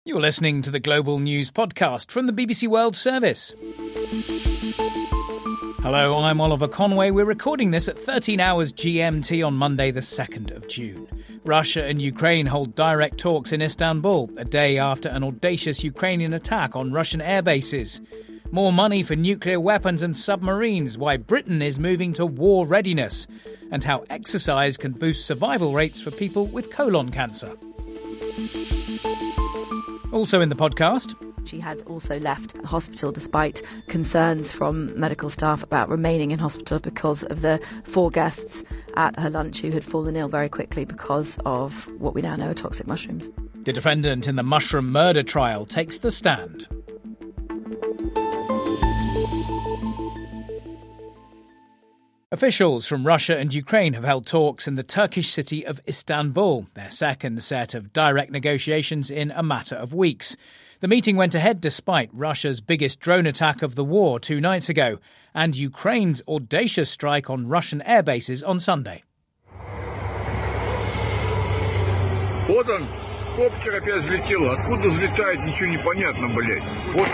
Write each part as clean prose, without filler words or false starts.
You're listening to the Global News Podcast from the BBC World Service. Hello, I'm Oliver Conway. We're recording this at 13 hours GMT on Monday, the 2nd of June. Russia and Ukraine hold direct talks in Istanbul, a day after an audacious Ukrainian attack on Russian air bases. More money for nuclear weapons and submarines, why Britain is moving to war readiness, and how exercise can boost survival rates for people with colon cancer. Also in the podcast, she had also left hospital despite concerns from medical staff about remaining in hospital because of the 4 guests at her lunch who had fallen ill very quickly because of what we now know are toxic mushrooms. The defendant in the mushroom murder trial takes the stand. Officials from Russia and Ukraine have held talks in the Turkish city of Istanbul, their second set of direct negotiations in a matter of weeks. The meeting went ahead despite Russia's biggest drone attack of the war 2 nights ago and Ukraine's audacious strike on Russian air bases on Sunday. Вот он, коптер опять взлетел. Откуда взлетает, ничего не понятно, блядь. Вот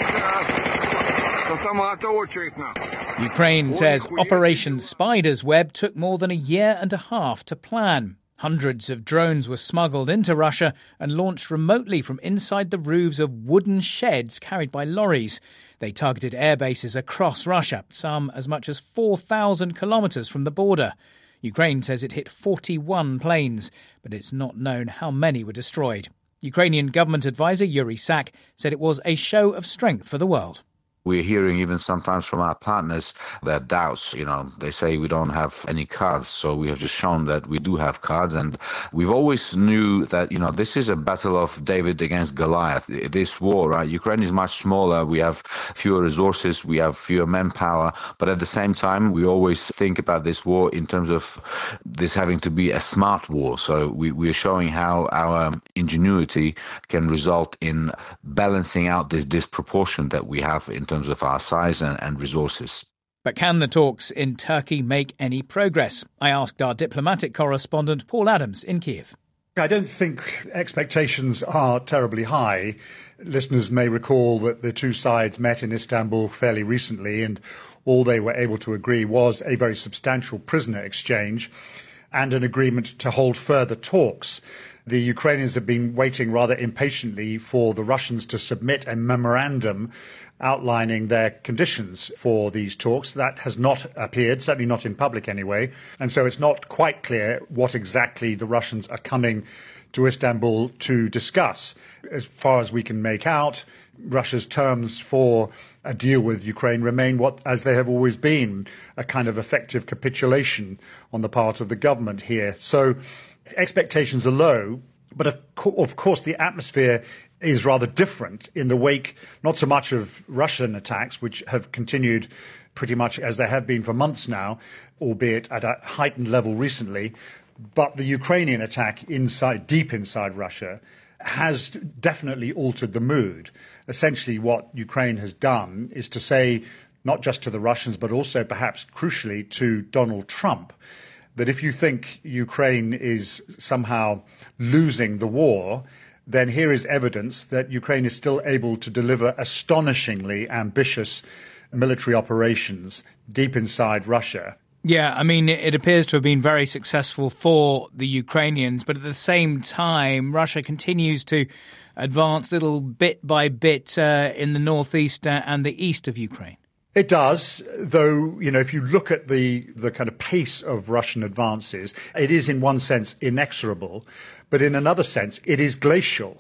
автомата очередь на. Ukraine says Operation Spider's Web took more than a year and a half to plan. Hundreds of drones were smuggled into Russia and launched remotely from inside the roofs of wooden sheds carried by lorries. They targeted air bases across Russia, some as much as 4,000 kilometres from the border. Ukraine says it hit 41 planes, but it's not known how many were destroyed. Ukrainian government advisor Yuri Sak said it was a show of strength for the world. We're hearing even sometimes from our partners their doubts. They say we don't have any cards. So we have just shown that we do have cards. And we've always knew that, this is a battle of David against Goliath. This war, right? Ukraine is much smaller. We have fewer resources. We have fewer manpower. But at the same time, we always think about this war in terms of this having to be a smart war. So we're showing how our ingenuity can result in balancing out this disproportion that we have in terms of our size and resources. But can the talks in Turkey make any progress? I asked our diplomatic correspondent Paul Adams in Kiev. I don't think expectations are terribly high. Listeners may recall that the two sides met in Istanbul fairly recently, and all they were able to agree was a very substantial prisoner exchange and an agreement to hold further talks. The Ukrainians have been waiting rather impatiently for the Russians to submit a memorandum outlining their conditions for these talks. That has not appeared, certainly not in public anyway. And so it's not quite clear what exactly the Russians are coming to Istanbul to discuss. As far as we can make out, Russia's terms for a deal with Ukraine remain as they have always been, a kind of effective capitulation on the part of the government here. So expectations are low, but of course the atmosphere is rather different in the wake, not so much of Russian attacks, which have continued pretty much as they have been for months now, albeit at a heightened level recently, but the Ukrainian attack deep inside Russia has definitely altered the mood. Essentially what Ukraine has done is to say, not just to the Russians, but also perhaps crucially to Donald Trump, that if you think Ukraine is somehow losing the war, then here is evidence that Ukraine is still able to deliver astonishingly ambitious military operations deep inside Russia. Yeah, it appears to have been very successful for the Ukrainians, but at the same time, Russia continues to advance little bit by bit in the northeast and the east of Ukraine. It does, though, if you look at the kind of pace of Russian advances, it is in one sense inexorable, but in another sense, it is glacial.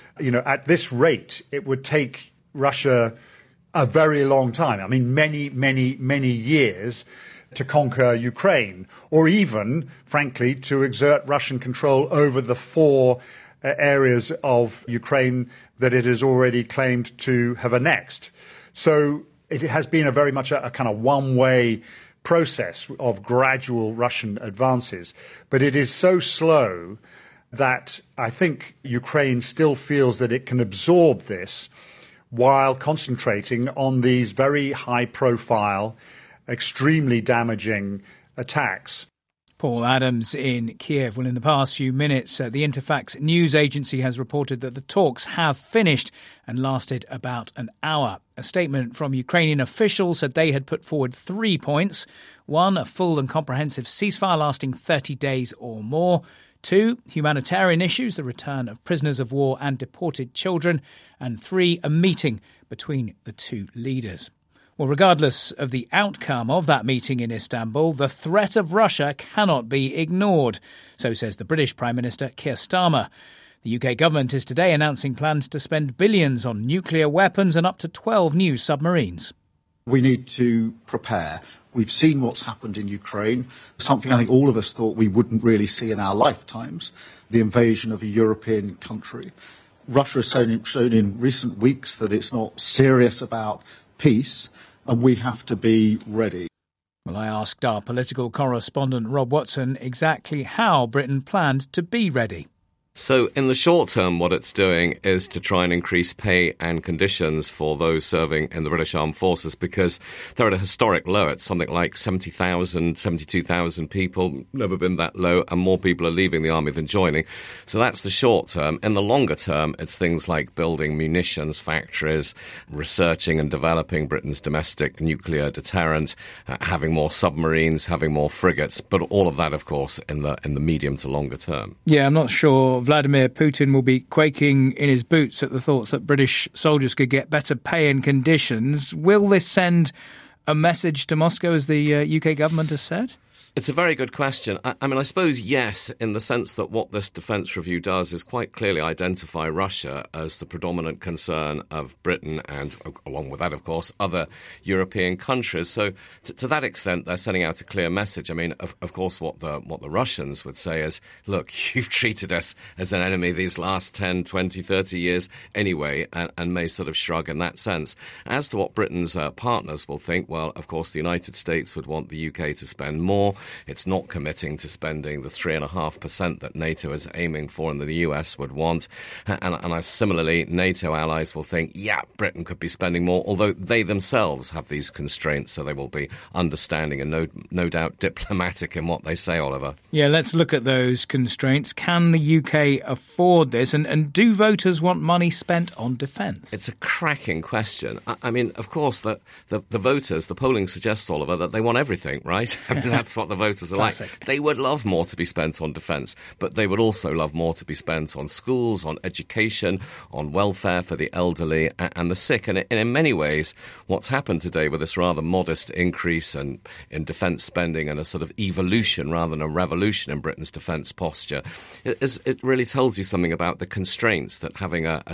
At this rate, it would take Russia a very long time. Many, many, many years to conquer Ukraine, or even, frankly, to exert Russian control over the 4 areas of Ukraine that it has already claimed to have annexed. So it has been a very much a kind of one-way process of gradual Russian advances. But it is so slow that I think Ukraine still feels that it can absorb this while concentrating on these very high-profile, extremely damaging attacks. Paul Adams in Kiev. Well, in the past few minutes, the Interfax news agency has reported that the talks have finished and lasted about an hour. A statement from Ukrainian officials said they had put forward 3 points. 1, a full and comprehensive ceasefire lasting 30 days or more. 2, humanitarian issues, the return of prisoners of war and deported children. And 3, a meeting between the two leaders. Well, regardless of the outcome of that meeting in Istanbul, the threat of Russia cannot be ignored. So says the British Prime Minister Keir Starmer. The UK government is today announcing plans to spend billions on nuclear weapons and up to 12 new submarines. We need to prepare. We've seen what's happened in Ukraine, something I think all of us thought we wouldn't really see in our lifetimes, the invasion of a European country. Russia has shown in recent weeks that it's not serious about peace, and we have to be ready. Well, I asked our political correspondent Rob Watson exactly how Britain planned to be ready. So in the short term, what it's doing is to try and increase pay and conditions for those serving in the British Armed Forces, because they're at a historic low. It's something like 70,000, 72,000 people, never been that low, and more people are leaving the army than joining. So that's the short term. In the longer term, it's things like building munitions factories, researching and developing Britain's domestic nuclear deterrent, having more submarines, having more frigates, but all of that, of course, in the medium to longer term. Yeah, I'm not sure Vladimir Putin will be quaking in his boots at the thoughts that British soldiers could get better pay and conditions. Will this send a message to Moscow, as the UK government has said? It's a very good question. I mean, I suppose yes, in the sense that what this defence review does is quite clearly identify Russia as the predominant concern of Britain and, along with that, of course, other European countries. So to that extent, they're sending out a clear message. I mean, of course, what the Russians would say is, look, you've treated us as an enemy these last 10, 20, 30 years anyway, and may sort of shrug in that sense. As to what Britain's partners will think, well, of course, the United States would want the UK to spend more. It's not committing to spending the 3.5% that NATO is aiming for and that the US would want. And similarly, NATO allies will think, yeah, Britain could be spending more, although they themselves have these constraints, so they will be understanding and no doubt diplomatic in what they say, Oliver. Yeah, let's look at those constraints. Can the UK afford this? And do voters want money spent on defence? It's a cracking question. I mean, of course, the voters, the polling suggests, Oliver, that they want everything, right? I mean, that's what the voters are Classic. like. They would love more to be spent on defence, but they would also love more to be spent on schools, on education, on welfare for the elderly and the sick. And in many ways, what's happened today with this rather modest increase in defence spending and a sort of evolution rather than a revolution in Britain's defence posture, it really tells you something about the constraints that having a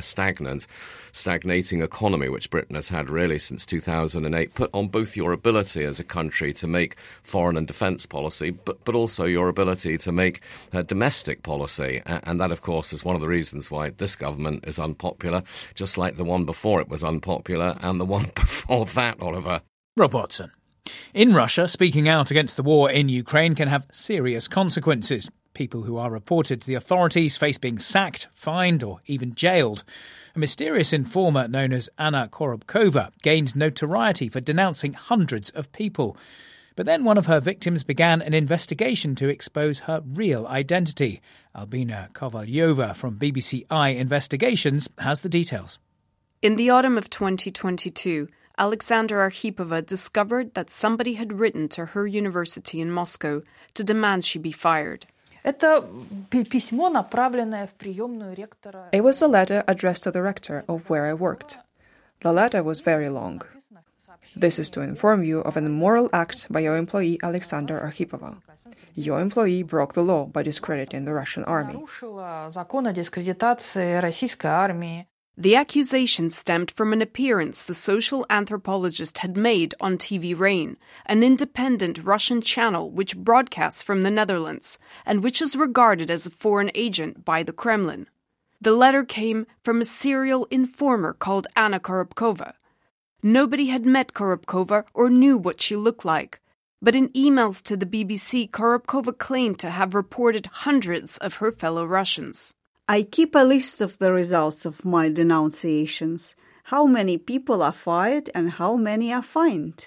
stagnating economy, which Britain has had really since 2008, put on both your ability as a country to make foreign and defence policy, but also your ability to make domestic policy. And that, of course, is one of the reasons why this government is unpopular, just like the one before it was unpopular and the one before that, Oliver. Rob Watson. In Russia, speaking out against the war in Ukraine can have serious consequences. People who are reported to the authorities face being sacked, fined or even jailed. A mysterious informer known as Anna Koробkova gained notoriety for denouncing hundreds of people. But then one of her victims began an investigation to expose her real identity. Albina Kovalyova from BBC I Investigations has the details. In the autumn of 2022, Alexandra Arkhipova discovered that somebody had written to her university in Moscow to demand she be fired. It was a letter addressed to the rector of where I worked. The letter was very long. This is to inform you of an immoral act by your employee Alexandra Arkhipova. Your employee broke the law by discrediting the Russian army. The accusation stemmed from an appearance the social anthropologist had made on TV Rain, an independent Russian channel which broadcasts from the Netherlands and which is regarded as a foreign agent by the Kremlin. The letter came from a serial informer called Anna Koробkova. Nobody had met Koробkova or knew what she looked like. But in emails to the BBC, Koробkova claimed to have reported hundreds of her fellow Russians. I keep a list of the results of my denunciations, how many people are fired and how many are fined.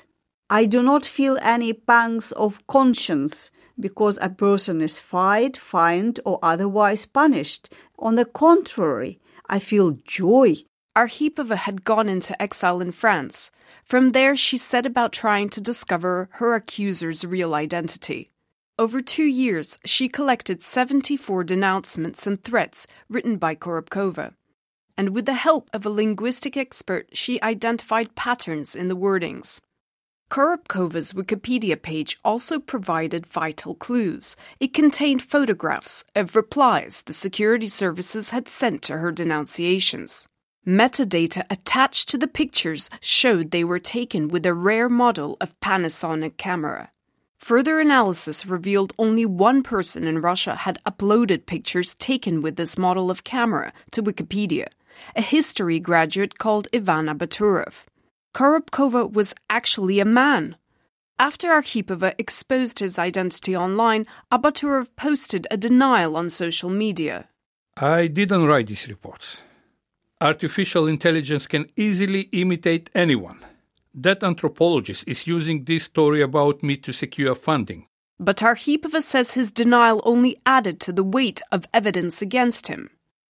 I do not feel any pangs of conscience because a person is fined or otherwise punished. On the contrary, I feel joy. Arkhipova had gone into exile in France. From there, she set about trying to discover her accuser's real identity. Over 2 years, she collected 74 denouncements and threats written by Koropkova. And with the help of a linguistic expert, she identified patterns in the wordings. Koropkova's Wikipedia page also provided vital clues. It contained photographs of replies the security services had sent to her denunciations. Metadata attached to the pictures showed they were taken with a rare model of Panasonic camera. Further analysis revealed only one person in Russia had uploaded pictures taken with this model of camera to Wikipedia, a history graduate called Ivan Abaturov. Koropkova was actually a man. After Arkhipova exposed his identity online, Abaturov posted a denial on social media. I didn't write these reports. Artificial intelligence can easily imitate anyone. That anthropologist is using this story about me to secure funding. But Arkhipova says his denial only added to the weight of evidence against him.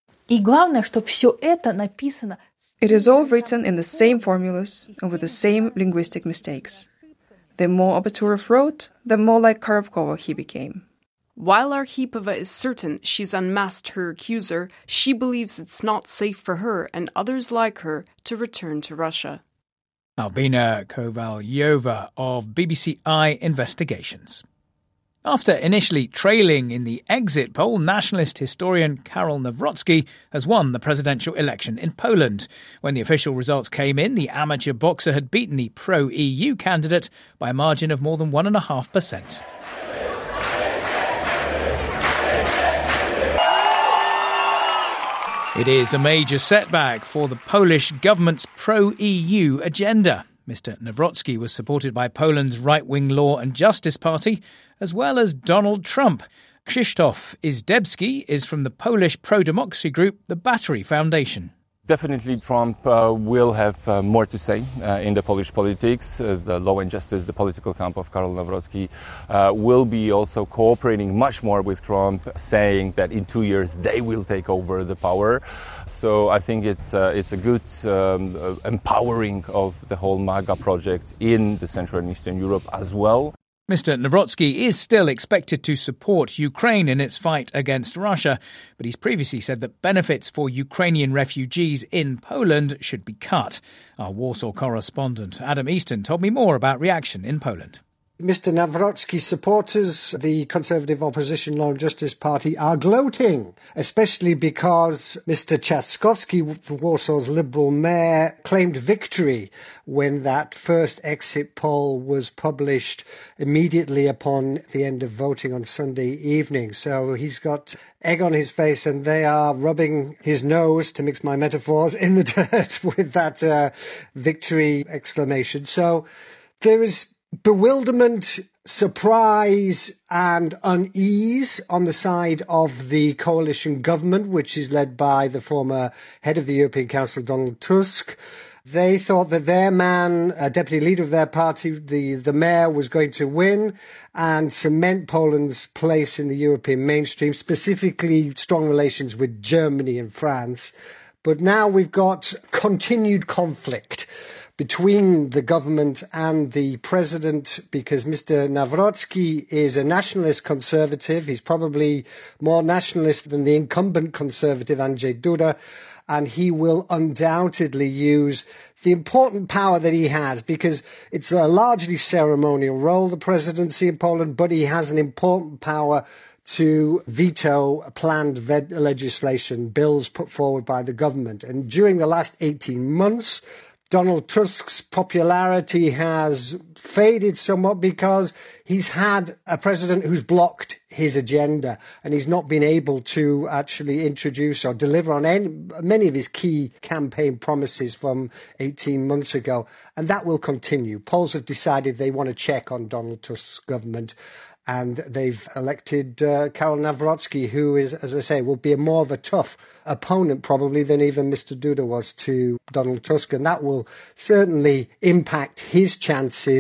It is all written in the same formulas and with the same linguistic mistakes. The more Abaturov wrote, the more like Koropkova he became. While Arkhipova is certain she's unmasked her accuser, she believes it's not safe for her and others like her to return to Russia. Albina Kovalyova of BBC I Investigations. After initially trailing in the exit poll, nationalist historian Karol Nawrocki has won the presidential election in Poland. When the official results came in, the amateur boxer had beaten the pro-EU candidate by a margin of more than 1.5%. It is a major setback for the Polish government's pro-EU agenda. Mr. Nawrocki was supported by Poland's right-wing Law and Justice Party, as well as Donald Trump. Krzysztof Izdebski is from the Polish pro-democracy group, the Battery Foundation. Definitely Trump will have more to say in the Polish politics. The Law and Justice, the political camp of Karol Nawrocki, will be also cooperating much more with Trump, saying that in 2 years they will take over the power. So I think it's a good empowering of the whole MAGA project in the Central and Eastern Europe as well. Mr. Nawrocki is still expected to support Ukraine in its fight against Russia, but he's previously said that benefits for Ukrainian refugees in Poland should be cut. Our Warsaw correspondent Adam Easton told me more about reaction in Poland. Mr. Nawrocki's supporters, the Conservative Opposition Law and Justice Party, are gloating, especially because Mr. Trzaskowski, Warsaw's Liberal mayor, claimed victory when that first exit poll was published immediately upon the end of voting on Sunday evening. So he's got egg on his face and they are rubbing his nose, to mix my metaphors, in the dirt with that victory exclamation. So there is bewilderment, surprise and unease on the side of the coalition government, which is led by the former head of the European Council, Donald Tusk. They thought that their man, deputy leader of their party, the mayor, was going to win and cement Poland's place in the European mainstream, specifically strong relations with Germany and France. But now we've got continued conflict between the government and the president, because Mr. Nawrocki is a nationalist conservative. He's probably more nationalist than the incumbent conservative, Andrzej Duda, and he will undoubtedly use the important power that he has, because it's a largely ceremonial role, the presidency in Poland, but he has an important power to veto planned legislation, bills put forward by the government. And during the last 18 months, Donald Tusk's popularity has faded somewhat because he's had a president who's blocked his agenda and he's not been able to actually introduce or deliver on many of his key campaign promises from 18 months ago. And that will continue. Poles have decided they want to check on Donald Tusk's government. And they've elected Karol Nawrocki, who is, as I say, will be more of a tough opponent probably than even Mr. Duda was to Donald Tusk. And that will certainly impact his chances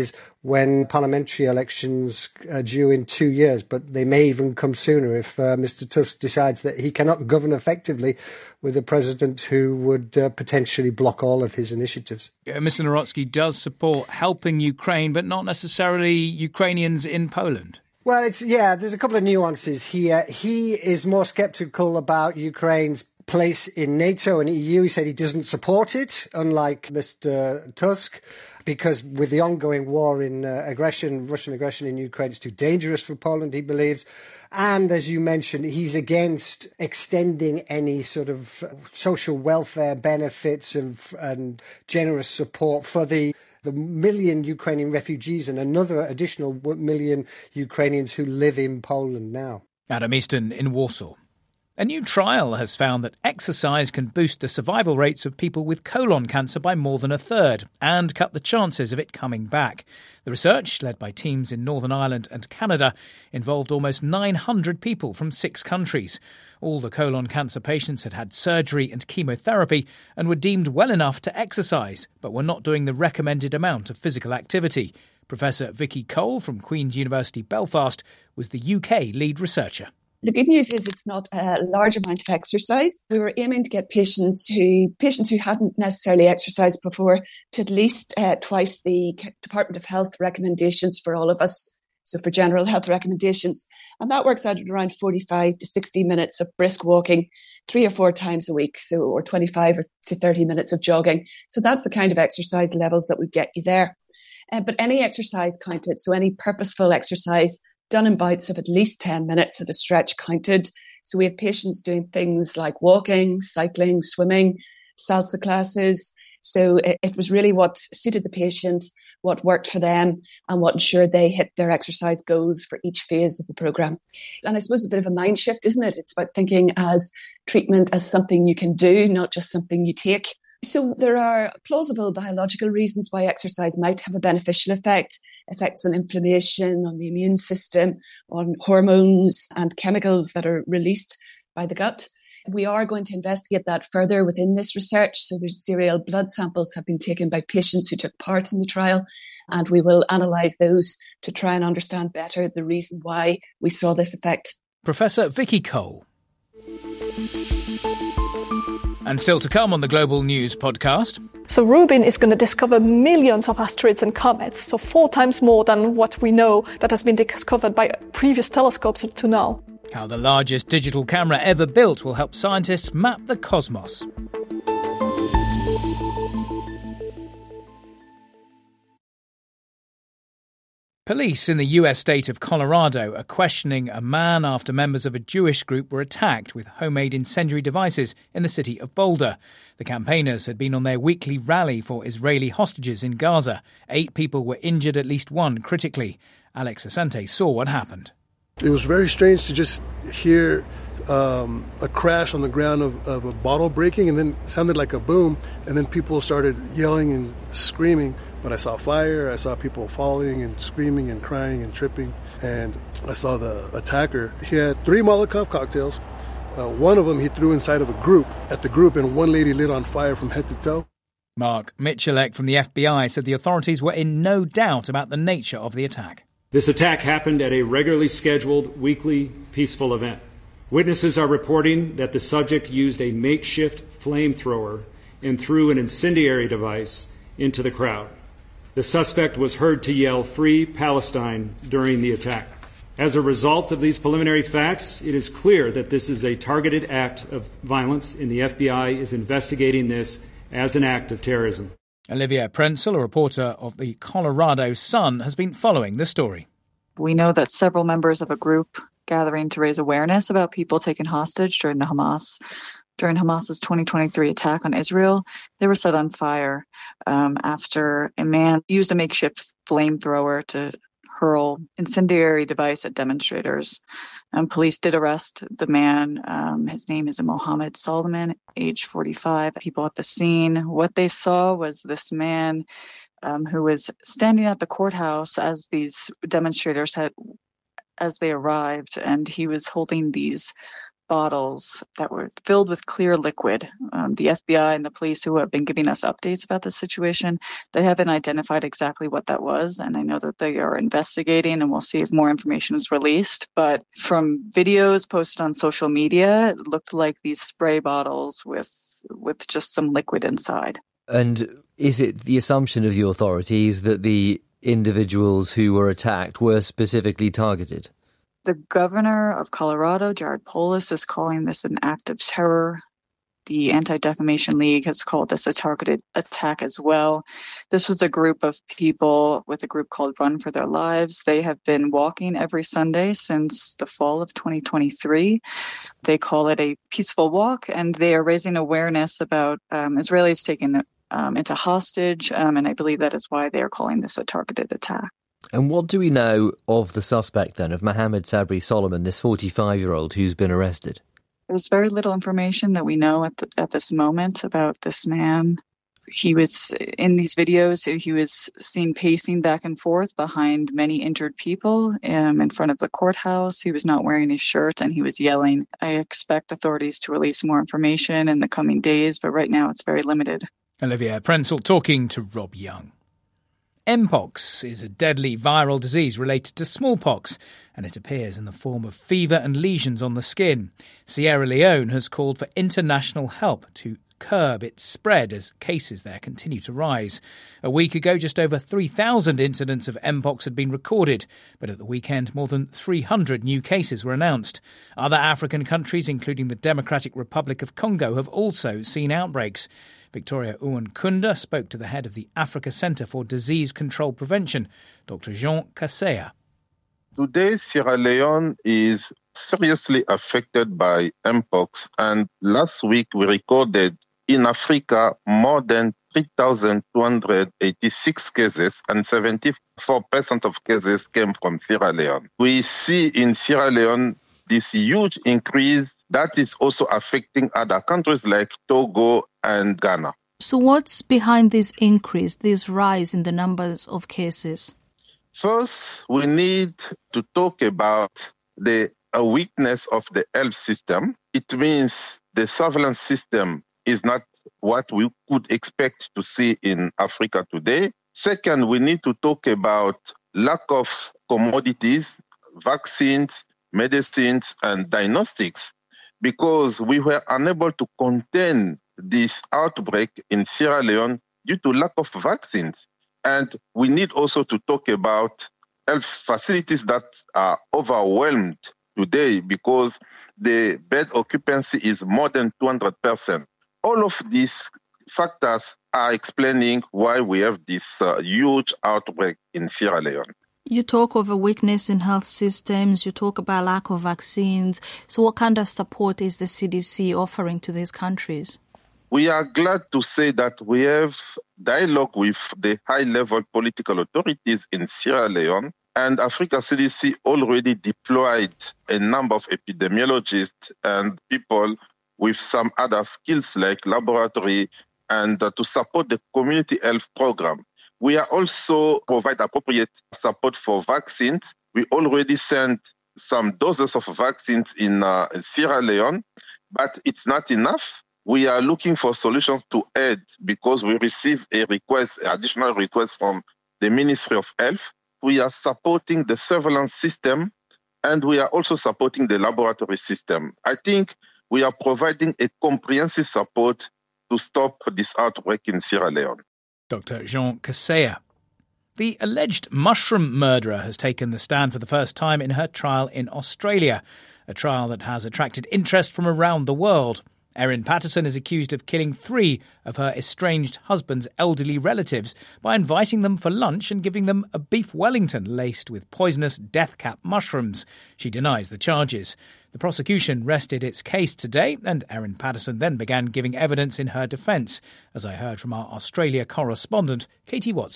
when parliamentary elections are due in 2 years, but they may even come sooner if Mr. Tusk decides that he cannot govern effectively with a president who would potentially block all of his initiatives. Mr. Nawrocki does support helping Ukraine, but not necessarily Ukrainians in Poland. Well, there's a couple of nuances here. He is more sceptical about Ukraine's place in NATO and EU. He said he doesn't support it, unlike Mr. Tusk, because with the ongoing war in Russian aggression in Ukraine, it's too dangerous for Poland, he believes. And as you mentioned, he's against extending any sort of social welfare benefits and generous support for the million Ukrainian refugees and another additional million Ukrainians who live in Poland now. Adam Easton in Warsaw. A new trial has found that exercise can boost the survival rates of people with colon cancer by more than a third and cut the chances of it coming back. The research, led by teams in Northern Ireland and Canada, involved almost 900 people from 6 countries. All the colon cancer patients had had surgery and chemotherapy and were deemed well enough to exercise, but were not doing the recommended amount of physical activity. Professor Vicky Cole from Queen's University Belfast was the UK lead researcher. The good news is it's not a large amount of exercise. We were aiming to get patients who hadn't necessarily exercised before to at least twice the Department of Health recommendations for all of us. So for general health recommendations. And that works out at around 45 to 60 minutes of brisk walking 3 or 4 times a week. Or 25 to 30 minutes of jogging. So that's the kind of exercise levels that would get you there. But any exercise counted. So any purposeful exercise done in bouts of at least 10 minutes at a stretch counted. So we had patients doing things like walking, cycling, swimming, salsa classes. So it was really what suited the patient, what worked for them, and what ensured they hit their exercise goals for each phase of the programme. And I suppose a bit of a mind shift, isn't it? It's about thinking as treatment as something you can do, not just something you take. So there are plausible biological reasons why exercise might have a beneficial effect, effects on inflammation, on the immune system, on hormones and chemicals that are released by the gut. We are going to investigate that further within this research. So there's serial blood samples have been taken by patients who took part in the trial, and we will analyse those to try and understand better the reason why we saw this effect. Professor Vicky Cole. And still to come on the Global News podcast. So Rubin is going to discover millions of asteroids and comets, so 4 times more than what we know that has been discovered by previous telescopes up to now. How the largest digital camera ever built will help scientists map the cosmos. Police in the US state of Colorado are questioning a man after members of a Jewish group were attacked with homemade incendiary devices in the city of Boulder. The campaigners had been on their weekly rally for Israeli hostages in Gaza. 8 people were injured, at least 1 critically. Alex Asante saw what happened. It was very strange to just hear a crash on the ground of a bottle breaking, and then it sounded like a boom, and then people started yelling and screaming. But I saw fire, I saw people falling and screaming and crying and tripping, and I saw the attacker. He had 3 Molotov cocktails. One of them he threw inside of a group, and one lady lit on fire from head to toe. Mark Michalek from the FBI said the authorities were in no doubt about the nature of the attack. This attack happened at a regularly scheduled weekly peaceful event. Witnesses are reporting that the subject used a makeshift flamethrower and threw an incendiary device into the crowd. The suspect was heard to yell, "Free Palestine," during the attack. As a result of these preliminary facts, it is clear that this is a targeted act of violence, and the FBI is investigating this as an act of terrorism. Olivia Prenzel, a reporter of the Colorado Sun, has been following the story. We know that several members of a group gathering to raise awareness about people taken hostage during Hamas's 2023 attack on Israel, they were set on fire after a man used a makeshift flamethrower to hurl incendiary device at demonstrators. Police did arrest the man. His name is Mohammed Solomon, age 45. People at the scene, what they saw was this man who was standing at the courthouse as these demonstrators as they arrived, and he was holding these bottles that were filled with clear liquid. The FBI and the police who have been giving us updates about the situation, they haven't identified exactly what that was. And I know that they are investigating, and we'll see if more information is released. But from videos posted on social media, it looked like these spray bottles with just some liquid inside. And is it the assumption of the authorities that the individuals who were attacked were specifically targeted? The governor of Colorado, Jared Polis, is calling this an act of terror. The Anti-Defamation League has called this a targeted attack as well. This was a group of people with a group called Run for Their Lives. They have been walking every Sunday since the fall of 2023. They call it a peaceful walk, and they are raising awareness about Israelis taken into hostage, and I believe that is why they are calling this a targeted attack. And what do we know of the suspect then, of Mohammed Sabri Solomon, this 45-year-old who's been arrested? There's very little information that we know at this moment about this man. He was, in these videos, he was seen pacing back and forth behind many injured people in front of the courthouse. He was not wearing a shirt and he was yelling. I expect authorities to release more information in the coming days, but right now it's very limited. Olivia Prenzel talking to Rob Young. Mpox is a deadly viral disease related to smallpox, and it appears in the form of fever and lesions on the skin. Sierra Leone has called for international help to curb its spread as cases there continue to rise. A week ago, just over 3,000 incidents of Mpox had been recorded, but at the weekend, more than 300 new cases were announced. Other African countries, including the Democratic Republic of Congo, have also seen outbreaks. Victoria Uwankunda spoke to the head of the Africa Centre for Disease Control Prevention, Dr. Jean Kaseya. Today, Sierra Leone is seriously affected by Mpox, and last week we recorded in Africa more than 3,286 cases, and 74% of cases came from Sierra Leone. We see in Sierra Leone this huge increase that is also affecting other countries like Togo and Ghana. So what's behind this increase, this rise in the numbers of cases? First, we need to talk about the weakness of the health system. It means the surveillance system is not what we could expect to see in Africa today. Second, we need to talk about lack of commodities, vaccines, medicines, and diagnostics, because we were unable to contain this outbreak in Sierra Leone due to lack of vaccines. And we need also to talk about health facilities that are overwhelmed today because the bed occupancy is more than 200%. All of these factors are explaining why we have this huge outbreak in Sierra Leone. You talk of a weakness in health systems, you talk about lack of vaccines. So what kind of support is the CDC offering to these countries? We are glad to say that we have dialogue with the high-level political authorities in Sierra Leone, and Africa CDC already deployed a number of epidemiologists and people with some other skills like laboratory and to support the community health program. We are also provide appropriate support for vaccines. We already sent some doses of vaccines in Sierra Leone, but it's not enough. We are looking for solutions to add because we received additional request from the Ministry of Health. We are supporting the surveillance system and we are also supporting the laboratory system. I think we are providing a comprehensive support to stop this outbreak in Sierra Leone. Dr. Jean Kaseya. The alleged mushroom murderer has taken the stand for the first time in her trial in Australia, a trial that has attracted interest from around the world. Erin Patterson is accused of killing 3 of her estranged husband's elderly relatives by inviting them for lunch and giving them a beef Wellington laced with poisonous death-cap mushrooms. She denies the charges. The prosecution rested its case today, and Erin Patterson then began giving evidence in her defence, as I heard from our Australia correspondent, Katie Watson.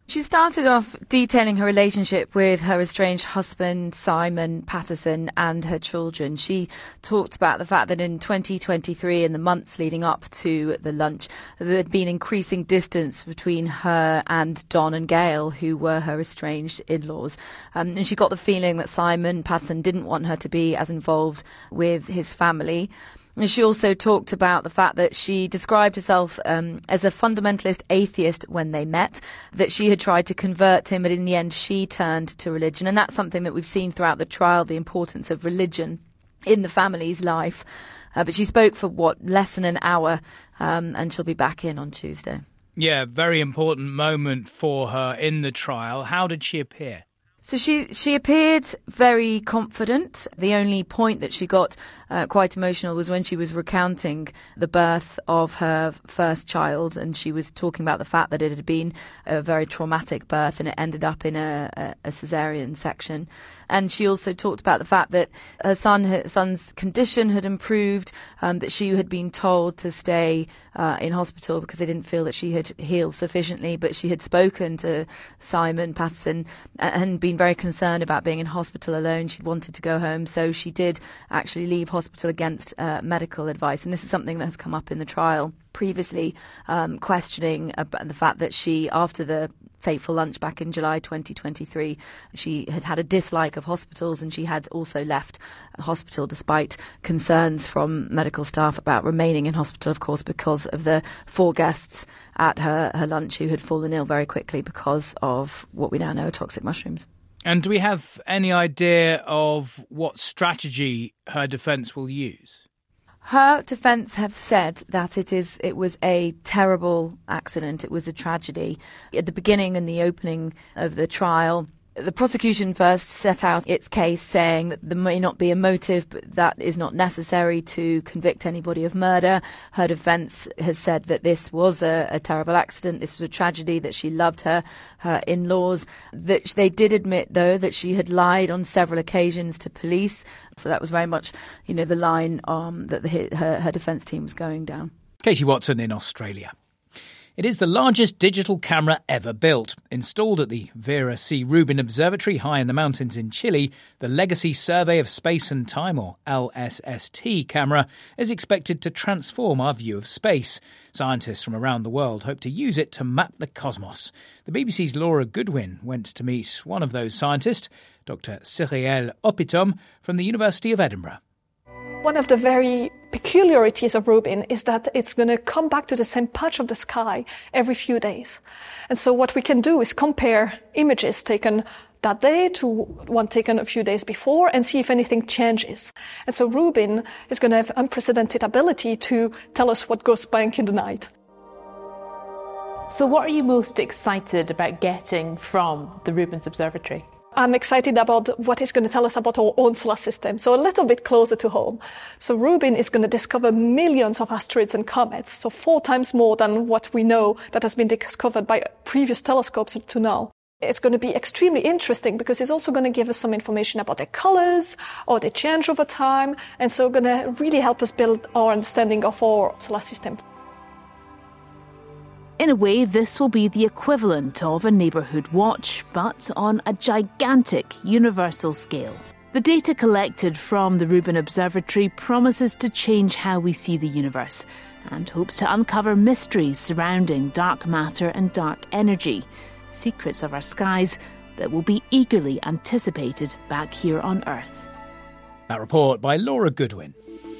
She started off detailing her relationship with her estranged husband, Simon Patterson, and her children. She talked about the fact that in 2023, in the months leading up to the lunch, there had been increasing distance between her and Don and Gail, who were her estranged in-laws. And she got the feeling that Simon Patterson didn't want her to be as involved with his family. And she also talked about the fact that she described herself as a fundamentalist atheist when they met, that she had tried to convert him, but in the end she turned to religion. And that's something that we've seen throughout the trial, the importance of religion in the family's life. But she spoke for, less than an hour, and she'll be back in on Tuesday. Yeah, very important moment for her in the trial. How did she appear? So she appeared very confident. The only point that she got quite emotional was when she was recounting the birth of her first child, and she was talking about the fact that it had been a very traumatic birth and it ended up in a caesarean section. And she also talked about the fact that her son's condition had improved, that she had been told to stay in hospital because they didn't feel that she had healed sufficiently, but she had spoken to Simon Patterson and been very concerned about being in hospital alone. She wanted to go home, so she did actually leave hospital against medical advice. And this is something that has come up in the trial previously, questioning about the fact that she, after the fateful lunch back in July 2023, she had a dislike of hospitals, and she had also left hospital despite concerns from medical staff about remaining in hospital, of course, because of the 4 guests at her lunch who had fallen ill very quickly because of what we now know are toxic mushrooms. And do we have any idea of what strategy her defence will use? Her defence have said that it was a terrible accident. It was a tragedy. At the beginning and the opening of the trial, the prosecution first set out its case saying that there may not be a motive, but that is not necessary to convict anybody of murder. Her defence has said that this was a terrible accident. This was a tragedy, that she loved her in-laws. That they did admit, though, that she had lied on several occasions to police. So that was very much, the line that her defence team was going down. Katie Watson in Australia. It is the largest digital camera ever built. Installed at the Vera C. Rubin Observatory high in the mountains in Chile, the Legacy Survey of Space and Time, or LSST camera, is expected to transform our view of space. Scientists from around the world hope to use it to map the cosmos. The BBC's Laura Goodwin went to meet one of those scientists, Dr. Cyrielle Opitom from the University of Edinburgh. One of the very peculiarities of Rubin is that it's going to come back to the same patch of the sky every few days. And so what we can do is compare images taken that day to one taken a few days before and see if anything changes. And so Rubin is going to have unprecedented ability to tell us what goes blank in the night. So what are you most excited about getting from the Rubin Observatory? I'm excited about what it's going to tell us about our own solar system, so a little bit closer to home. So Rubin is going to discover millions of asteroids and comets, so 4 times more than what we know that has been discovered by previous telescopes up to now. It's going to be extremely interesting because it's also going to give us some information about their colors, or they change over time, and so going to really help us build our understanding of our solar system. In a way, this will be the equivalent of a neighbourhood watch, but on a gigantic universal scale. The data collected from the Rubin Observatory promises to change how we see the universe and hopes to uncover mysteries surrounding dark matter and dark energy, secrets of our skies that will be eagerly anticipated back here on Earth. That report by Laura Goodwin.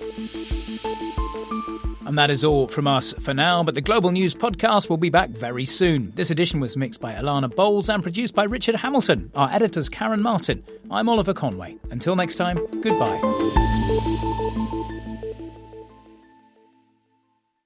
And that is all from us for now, but the Global News podcast will be back very soon. This edition was mixed by Alana Bowles and produced by Richard Hamilton. Our editor's Karen Martin. I'm Oliver Conway. Until next time, goodbye.